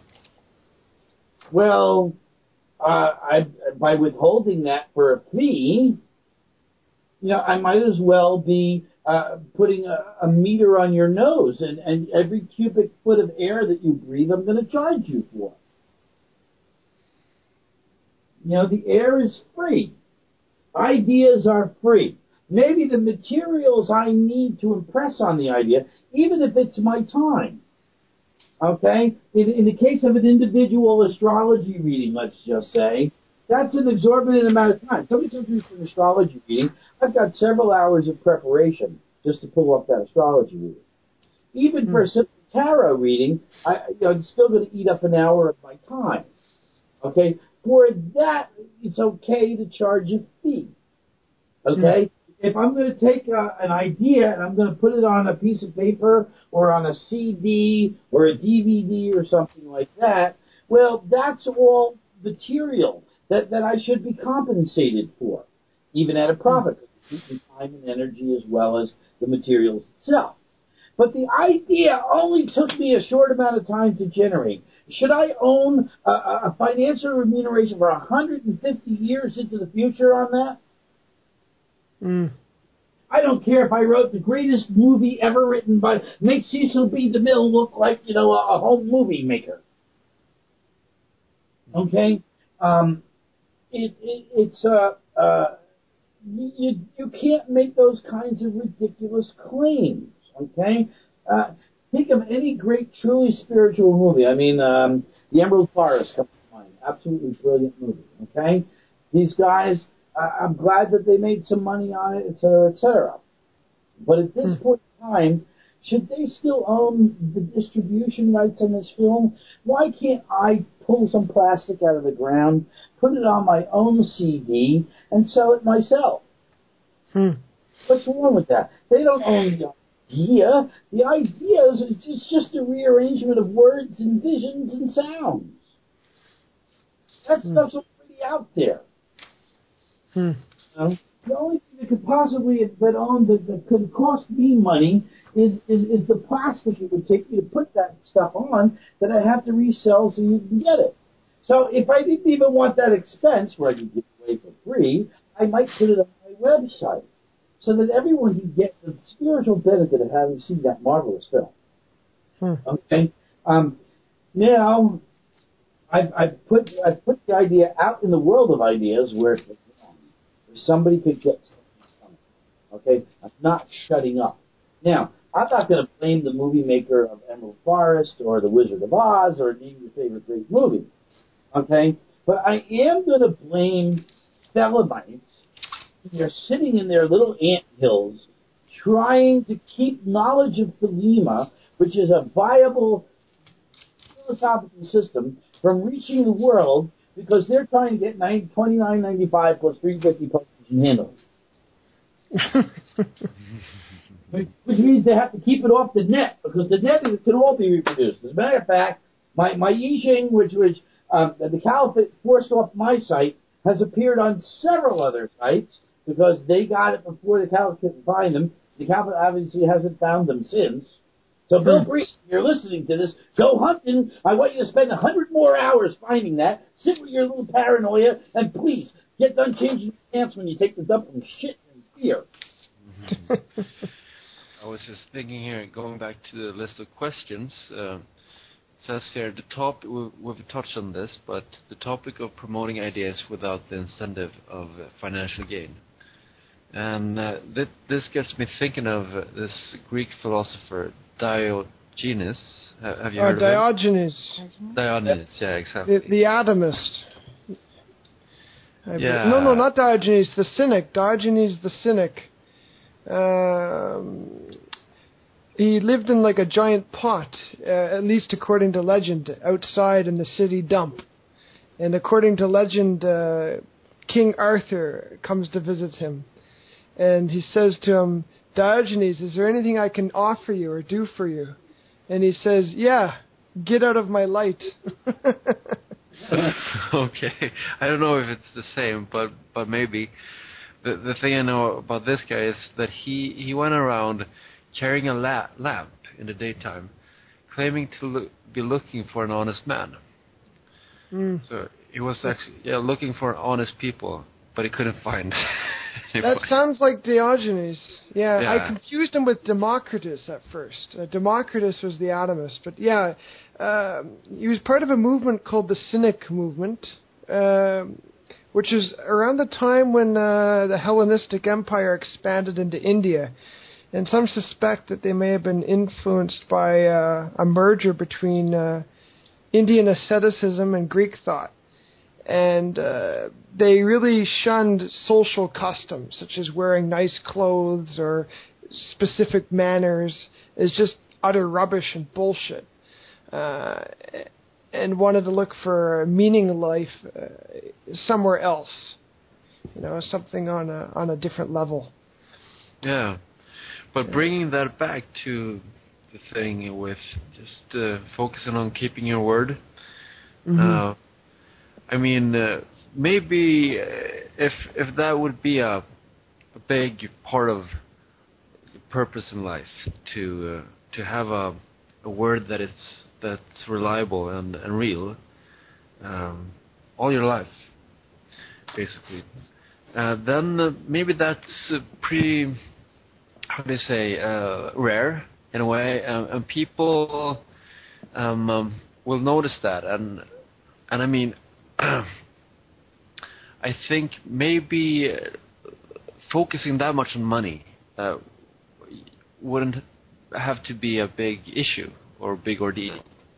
well, uh, I, by withholding that for a fee, you know, I might as well be uh, putting a, a meter on your nose, and, and every cubic foot of air that you breathe, I'm going to charge you for. You know, the air is free. Ideas are free. Maybe the materials I need to impress on the idea, even if it's my time. Okay? In, in the case of an individual astrology reading, let's just say, that's an exorbitant amount of time. Somebody comes through for an astrology reading, I've got several hours of preparation just to pull up that astrology reading. Even for a simple tarot reading, I, you know, I'm still going to eat up an hour of my time. Okay? For that, it's okay to charge a fee. Okay? If I'm going to take uh, an idea and I'm going to put it on a piece of paper or on a C D or a D V D or something like that, well, that's all material that, that I should be compensated for, even at a profit, because time and energy as well as the materials itself. But the idea only took me a short amount of time to generate. Should I own a, a financial remuneration for one hundred fifty years into the future on that? Mm. I don't care if I wrote the greatest movie ever written by, make Cecil B. DeMille look like, you know, a, a home movie maker. Okay? Um, it, it, it's, uh, uh, you, you can't make those kinds of ridiculous claims. Okay? Uh, think of any great, truly spiritual movie. I mean, um, The Emerald Forest comes to mind. Absolutely brilliant movie. Okay? These guys, uh, I'm glad that they made some money on it, et cetera, et cetera. But at this hmm. point in time, should they still own the distribution rights on this film? Why can't I pull some plastic out of the ground, put it on my own C D, and sell it myself? Hmm. What's wrong with that? They don't own the idea. The idea is it's just a rearrangement of words and visions and sounds. That hmm. stuff's already out there. Hmm. You know? The only thing that could possibly have been owned that, that could cost me money is, is, is the plastic it would take me to put that stuff on that I have to resell so you can get it. So if I didn't even want that expense, where I could give it away for free, I might put it on my website so that everyone can get the spiritual benefit of having seen that marvelous film. Hmm. Okay? Um, now, I've, I've, put, I've put the idea out in the world of ideas where somebody could get something from it. Okay? I'm not shutting up. Now, I'm not going to blame the movie maker of Emerald Forest or The Wizard of Oz or name your favorite great movie. Okay? But I am going to blame Thelemites. They're sitting in their little anthills trying to keep knowledge of Thelema, which is a viable philosophical system, from reaching the world because they're trying to get twenty-nine ninety-five plus three fifty postage handles. Which means they have to keep it off the net because the net can all be reproduced. As a matter of fact, my my I Ching, which which um, the Caliphate forced off my site, has appeared on several other sites because they got it before the Caliphate could find them. The Caliphate obviously hasn't found them since. So, Bill Brees, if you're listening to this, go hunting. I want you to spend a hundred more hours finding that. Sit with your little paranoia, and please, get done changing your pants when you take the dump from shit and fear. Mm-hmm. I was just thinking here, going back to the list of questions, uh, it says here, the top, we've, we've touched on this, but the topic of promoting ideas without the incentive of uh, financial gain. And uh, th- this gets me thinking of uh, this Greek philosopher, Diogenes. Uh, have you uh, heard Diogenes. of him? Diogenes, yeah, exactly. The, the atomist. I yeah. Be- no, no, not Diogenes, the cynic. Diogenes the cynic. Um, he lived in like a giant pot, uh, at least according to legend, outside in the city dump. And according to legend, uh, King Arthur comes to visit him. And he says to him, Diogenes, is there anything I can offer you or do for you? And he says, yeah, get out of my light. Okay, I don't know if it's the same, but but maybe. The the thing I know about this guy is that he, he went around carrying a la- lamp in the daytime, claiming to look, be looking for an honest man. Mm. So he was actually yeah looking for honest people, but he couldn't find. That sounds like Diogenes. Yeah, Yeah. I confused him with Democritus at first. Uh, Democritus was the atomist, but yeah, uh, he was part of a movement called the Cynic movement, uh, which is around the time when uh, the Hellenistic Empire expanded into India. And some suspect that they may have been influenced by uh, a merger between uh, Indian asceticism and Greek thought. And uh, they really shunned social customs, such as wearing nice clothes or specific manners, as just utter rubbish and bullshit. Uh, and wanted to look for meaning in life uh, somewhere else, you know, something on a on a different level. Yeah, but bringing that back to the thing with just uh, focusing on keeping your word. Mm-hmm. Uh, I mean, uh, maybe uh, if if that would be a, a big part of the purpose in life, to uh, to have a a word that it's that's reliable and, and real, um, all your life, basically. Uh, then uh, maybe that's uh, pretty, how do you say, uh, rare in a way, um, and people um, um, will notice that. And and I mean, I think maybe uh, focusing that much on money uh, wouldn't have to be a big issue or a big ordeal.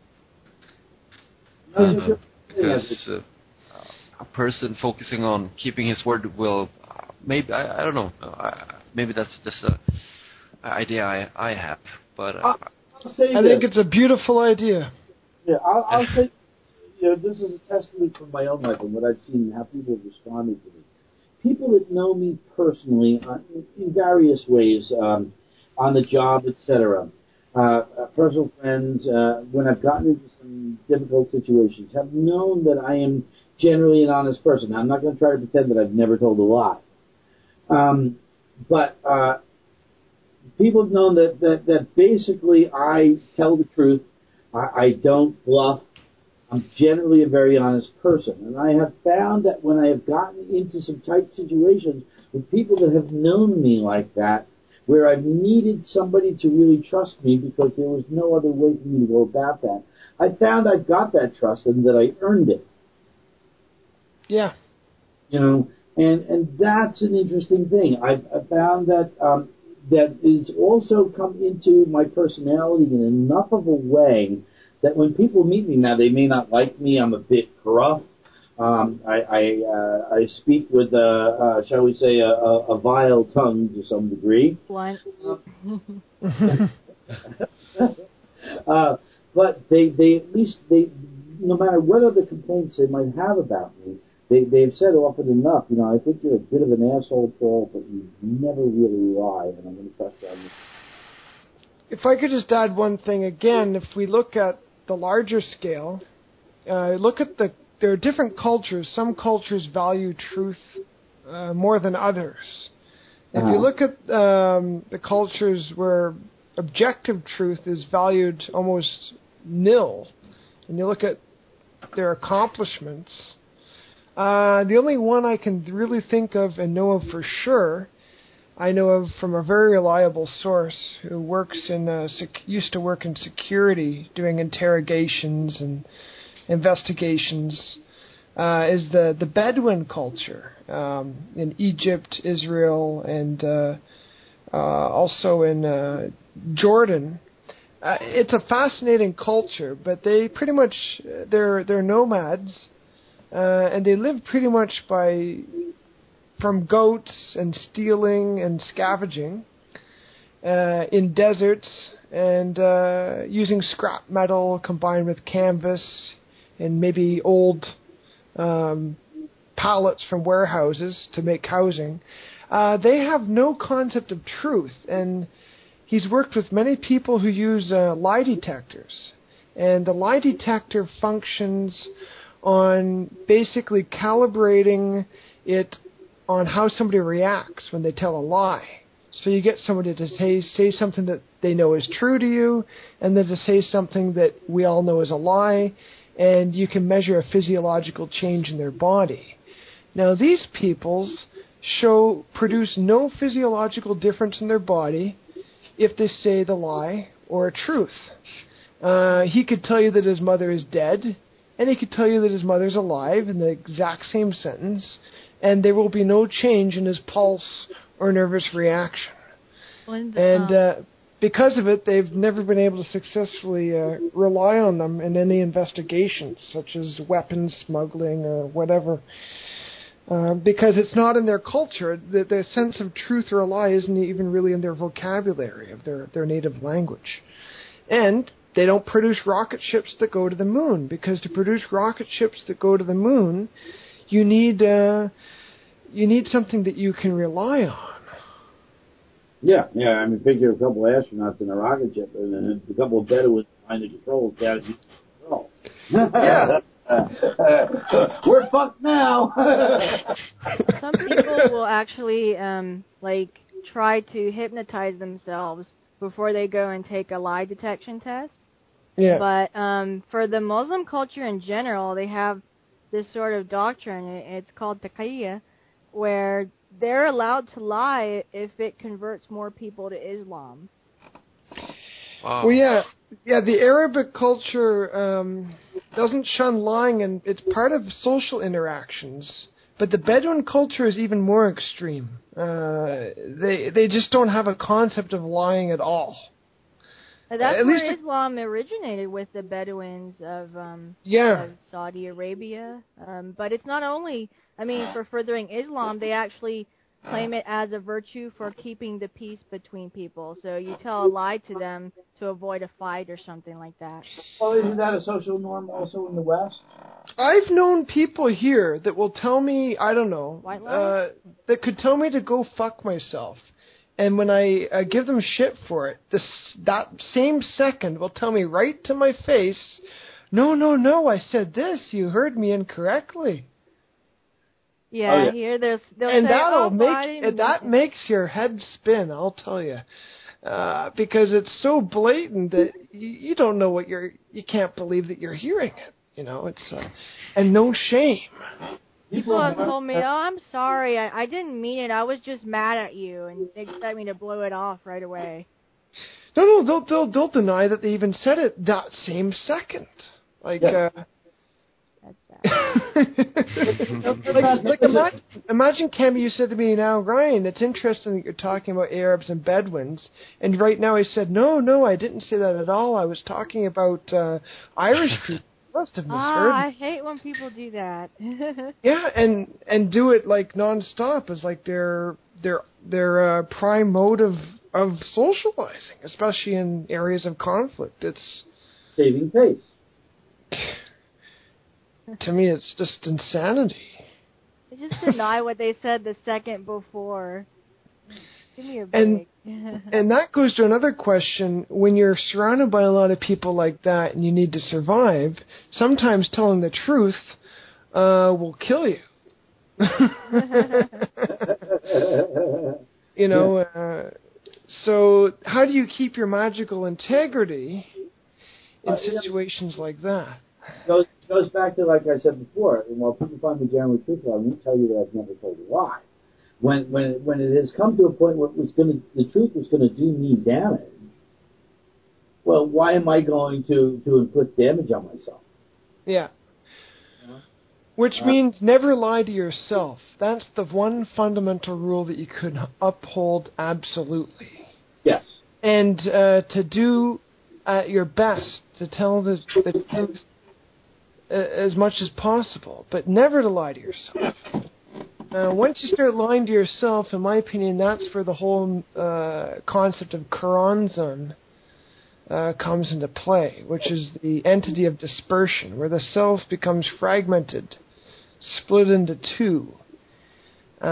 Uh, because uh, a person focusing on keeping his word will uh, maybe I, I don't know uh, maybe that's just a, a idea I, I have, but uh, I'll say I this. think it's a beautiful idea. Yeah, I'll, I'll say, you know, this is a testament from my own life and what I've seen and how people have responded to me. People that know me personally uh, in, in various ways, um, on the job, et cetera, uh, uh, personal friends, uh, when I've gotten into some difficult situations, have known that I am generally an honest person. Now, I'm not going to try to pretend that I've never told a lie. Um, but uh, people have known that, that, that basically I tell the truth. I, I don't bluff. I'm generally a very honest person. And I have found that when I have gotten into some tight situations with people that have known me like that, where I've needed somebody to really trust me because there was no other way for me to go about that, I found I got that trust and that I earned it. Yeah. You know, and, and that's an interesting thing. I've, I've found that um, that it's also come into my personality in enough of a way that when people meet me now, they may not like me. I'm a bit gruff. Um, I I, uh, I speak with, uh, uh, shall we say, a, a, a vile tongue to some degree. Blunt. uh, but they, they at least, they, no matter what other complaints they might have about me, they, they've said often enough, you know, I think you're a bit of an asshole, Paul, but you never really lie, and I'm going to trust on you. If I could just add one thing again, if we look at the larger scale, uh, look at the, there are different cultures. Some cultures value truth uh, more than others. If Uh-huh. you look at um, the cultures where objective truth is valued almost nil, and you look at their accomplishments, uh, the only one I can really think of and know of for sure, I know of from a very reliable source who works in uh, sec- used to work in security, doing interrogations and investigations, uh, is the, the Bedouin culture um, in Egypt, Israel, and uh, uh, also in uh, Jordan. Uh, it's a fascinating culture, but they pretty much they're they're nomads, uh, and they live pretty much by from goats and stealing and scavenging uh, in deserts and uh, using scrap metal combined with canvas and maybe old um, pallets from warehouses to make housing. Uh, they have no concept of truth, and he's worked with many people who use uh, lie detectors, and the lie detector functions on basically calibrating it on how somebody reacts when they tell a lie. So you get somebody to say, say something that they know is true to you, and then to say something that we all know is a lie, and you can measure a physiological change in their body. Now, these peoples show produce no physiological difference in their body if they say the lie or a truth. Uh, he could tell you that his mother is dead, and he could tell you that his mother's alive in the exact same sentence, and there will be no change in his pulse or nervous reaction. When, and um, uh, because of it, they've never been able to successfully uh, rely on them in any investigations, such as weapons smuggling or whatever. Uh, because it's not in their culture. The, the sense of truth or a lie isn't even really in their vocabulary of their, their native language. And they don't produce rocket ships that go to the moon, because to produce rocket ships that go to the moon, you need uh, you need something that you can rely on. Yeah, yeah. I mean, figure a couple of astronauts in a rocket ship and then a couple of Bedouins behind the controls down at the control. Yeah. We're fucked now. Some people will actually um, like try to hypnotize themselves before they go and take a lie detection test. Yeah. But um, for the Muslim culture in general, they have this sort of doctrine. It's called taqiyya, where they're allowed to lie if it converts more people to Islam. Wow. Well, yeah, yeah. The Arabic culture um, doesn't shun lying, and it's part of social interactions. But the Bedouin culture is even more extreme. Uh, they they just don't have a concept of lying at all. And that's At where least Islam originated, with the Bedouins of, um, Yeah. of Saudi Arabia. Um, but it's not only, I mean, for furthering Islam, they actually claim it as a virtue for keeping the peace between people. So you tell a lie to them to avoid a fight or something like that. Well, isn't that a social norm also in the West? I've known people here that will tell me, I don't know, White lie? uh, that could tell me to go fuck myself. And when I uh, give them shit for it, this that same second will tell me right to my face, no, no, no, I said this, you heard me incorrectly. Yeah, Oh, yeah. here there's, they'll And say, that'll oh, well, I make didn't that mean makes your head spin, I'll tell you. Uh, because it's so blatant that you, you don't know what you're, you can't believe that you're hearing it. You know, it's, uh, and no shame. People have told me, oh, I'm sorry, I, I didn't mean it, I was just mad at you, and they expect me to blow it off right away. No, no, they'll, they'll, they'll deny that they even said it that same second. Like, Yeah. uh... That's bad. like, like imagine, imagine, Cammy, you said to me, now, Ryan, it's interesting that you're talking about Arabs and Bedouins, and right now I said, no, no, I didn't say that at all, I was talking about uh, Irish people. Must have misheard. Ah, I hate when people do that. Yeah, and and do it like nonstop as like their their their uh, prime mode of of socializing, especially in areas of conflict. It's saving face. To me, it's just insanity. They just deny what they said the second before. Give me a And break. and that goes to another question. When you're surrounded by a lot of people like that and you need to survive, sometimes telling the truth uh, will kill you. You know, uh, so how do you keep your magical integrity in Uh, yeah. situations like that? Goes goes back to, like I said before, while people find me generally truthful, I won't tell you that I've never told a lie. When when when it has come to a point where it was going to, the truth was going to do me damage, well, why am I going to, to inflict damage on myself? Yeah. You know? Which Uh, means never lie to yourself. That's the one fundamental rule that you could uphold absolutely. Yes. And uh, to do uh, your best to tell the, the truth uh, as much as possible, but never to lie to yourself. Uh, once you start lying to yourself, in my opinion, that's where the whole uh, concept of Karanzan uh, comes into play, which is the entity of dispersion, where the self becomes fragmented, split into two,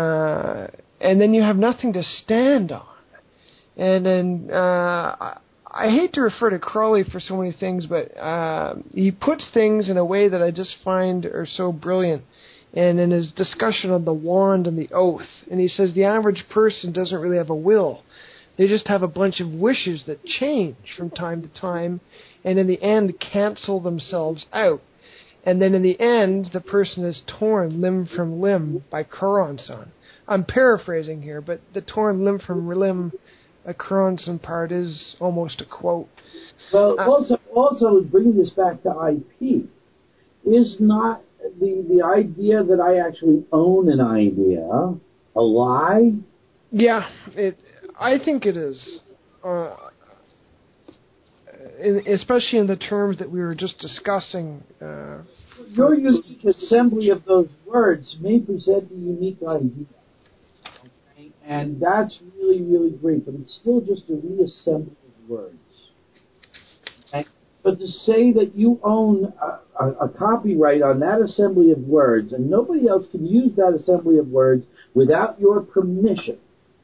uh, and then you have nothing to stand on. And then uh, I hate to refer to Crowley for so many things, but uh, he puts things in a way that I just find are so brilliant. And in his discussion of the wand and the oath, and he says the average person doesn't really have a will. They just have a bunch of wishes that change from time to time, and in the end cancel themselves out. And then in the end, the person is torn limb from limb by Choronson. I'm paraphrasing here, but the torn limb from limb by Choronson part is almost a quote. Well, uh, also, also bringing this back to I P, is not the the idea that I actually own an idea a lie? Yeah, it. I think it is. Uh, in, especially in the terms that we were just discussing. Uh, Your unique assembly of those words may present a unique idea. Okay? And that's really, really great, but it's still just a reassembly of words. Okay? But to say that you own a, a, a copyright on that assembly of words, and nobody else can use that assembly of words without your permission,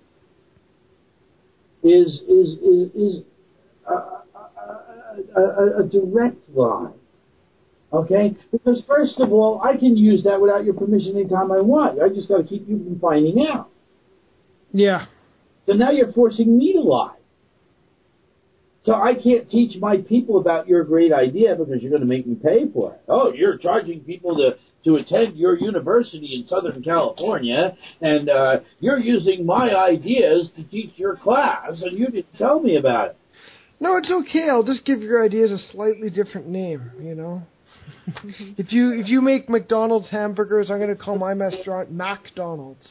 is is is, is a, a, a, a direct lie. Okay? Because first of all, I can use that without your permission anytime I want. I just got to keep you from finding out. Yeah. So now you're forcing me to lie. So I can't teach my people about your great idea because you're going to make me pay for it. Oh, you're charging people to, to attend your university in Southern California, and uh, you're using my ideas to teach your class, and you didn't tell me about it. No, it's okay. I'll just give your ideas a slightly different name, you know. if you if you make McDonald's hamburgers, I'm going to call my restaurant MacDonald's.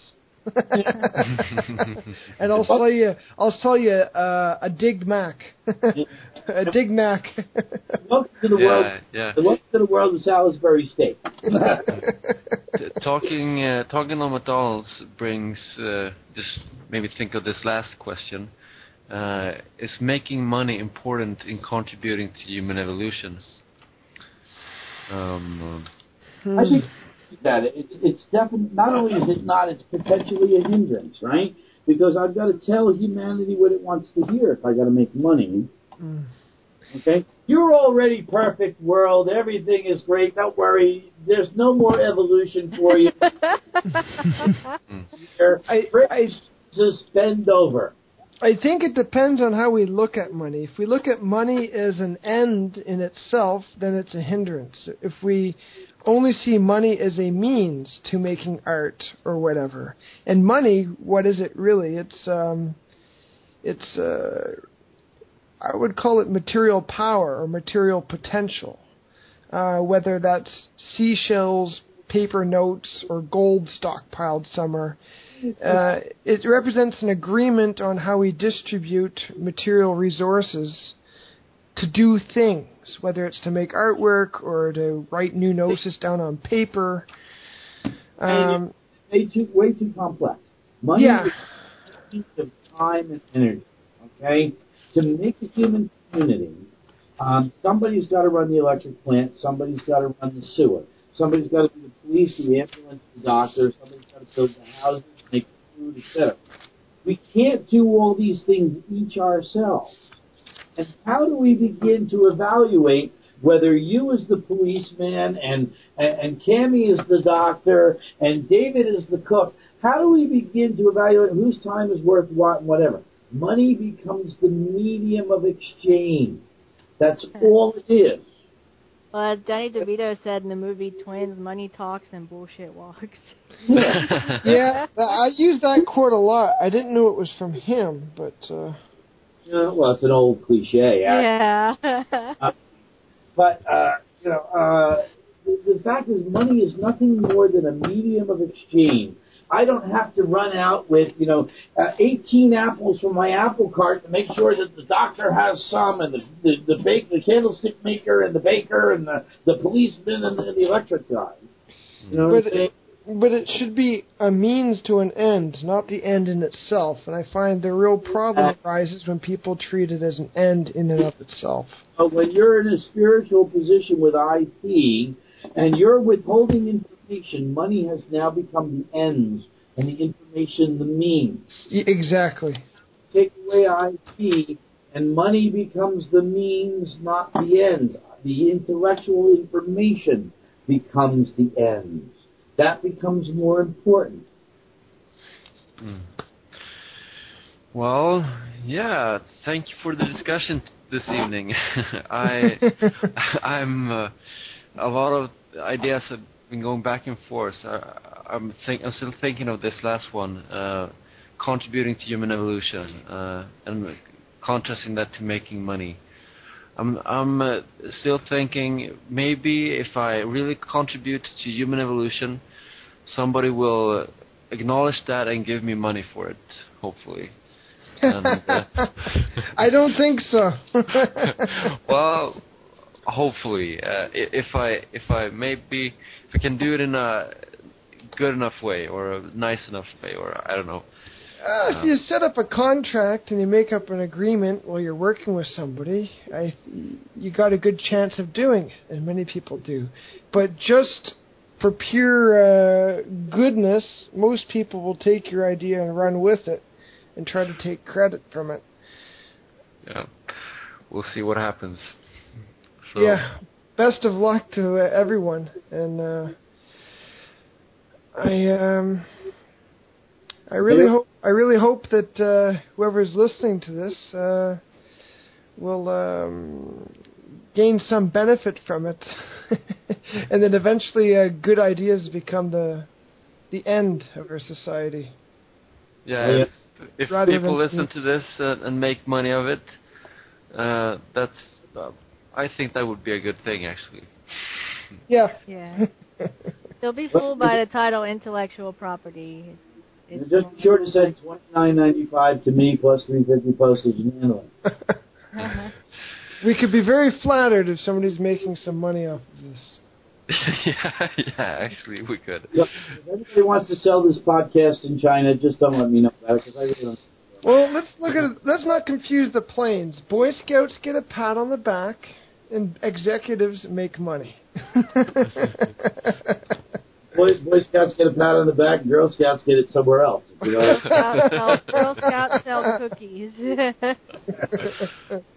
And I'll sell you, I'll sell you uh, a Dig Mac, a Dig Mac. Welcome to the yeah, world. Yeah. Welcome to the world of Salisbury steak. talking uh, talking on McDonald's brings uh, just maybe think of this last question: uh, is making money important in contributing to human evolution? Um, I think that it's it's definitely not only is it not, it's potentially a hindrance, right? Because I've got to tell humanity what it wants to hear if I got to make money. Mm. Okay, you're already perfect, world. Everything is great. Don't worry. There's no more evolution for you. I, I just bend over. I think it depends on how we look at money. If we look at money as an end in itself, then it's a hindrance. If we only see money as a means to making art or whatever, and money, what is it really? It's um, it's uh, I would call it material power or material potential. Uh, whether that's seashells, paper notes, or gold stockpiled somewhere. Uh, it represents an agreement on how we distribute material resources to do things, whether it's to make artwork or to write new gnosis down on paper. Um, way too, way too complex. Money yeah. is a piece of time and energy. Okay, to make a human community, um, somebody's got to run the electric plant. Somebody's got to run the sewer. Somebody's got to be the police, the ambulance, the doctor. Somebody's got to build the houses, make food, et cetera. We can't do all these things each ourselves. And how do we begin to evaluate whether you as the policeman and, and, and Cammie is the doctor and David is the cook? How do we begin to evaluate whose time is worth what and whatever? Money becomes the medium of exchange. That's all it is. Well, as Danny DeVito said in the movie Twins, money talks and bullshit walks. Yeah, I use that quote a lot. I didn't know it was from him, but... Uh... Yeah, well, it's an old cliche. Yeah. uh, but, uh, you know, uh, the, the fact is money is nothing more than a medium of exchange. I don't have to run out with, you know, uh, eighteen apples from my apple cart to make sure that the doctor has some, and the the, the, bake, the candlestick maker, and the baker, and the, the policeman, and the, and the electric guy. You know what but, I'm saying? But it should be a means to an end, not the end in itself. And I find the real problem arises when people treat it as an end in and of itself. But when you're in a spiritual position with I P, and you're withholding information, money has now become the ends, and the information the means. Exactly. Take away I P, And money becomes the means, not the ends. The intellectual information becomes the ends. That becomes more important. Mm. Well, yeah. Thank you for the discussion this evening. I, I'm uh, a lot of ideas have been going back and forth. I, I'm think I'm still thinking of this last one, uh, contributing to human evolution, uh, and contrasting that to making money. I'm I'm uh, still thinking maybe if I really contribute to human evolution, somebody will acknowledge that and give me money for it, hopefully. And, uh, I don't think so. well, hopefully, uh, if I if I maybe if I can do it in a good enough way or a nice enough way, or I don't know. Uh, if you set up a contract and you make up an agreement while you're working with somebody, I, you got a good chance of doing it, and many people do. But just for pure uh, goodness, most people will take your idea and run with it and try to take credit from it. Yeah, we'll see what happens. So. Yeah, best of luck to uh, everyone, and uh, I um. I really hope I really hope that uh, whoever's listening to this uh, will um, gain some benefit from it, and that eventually uh, good ideas become the the end of our society. Yeah, if, if people than, listen to this uh, and make money of it, uh, that's uh, I think that would be a good thing, actually. Yeah. Yeah. They'll be fooled by the title intellectual property. It's just be sure to send twenty-nine ninety-five to me plus three fifty postage and handling. uh-huh. We could be very flattered if somebody's making some money off of this. yeah, yeah, actually, we could. So, if anybody wants to sell this podcast in China, just don't let me know about it because I really don't. Well, let's look at it. Let's not confuse the planes. Boy Scouts get a pat on the back, and executives make money. Boy, Boy Scouts get a pat on the back, Girl Scouts get it somewhere else. You know? Girl Scouts sell, Girl Scouts sell cookies.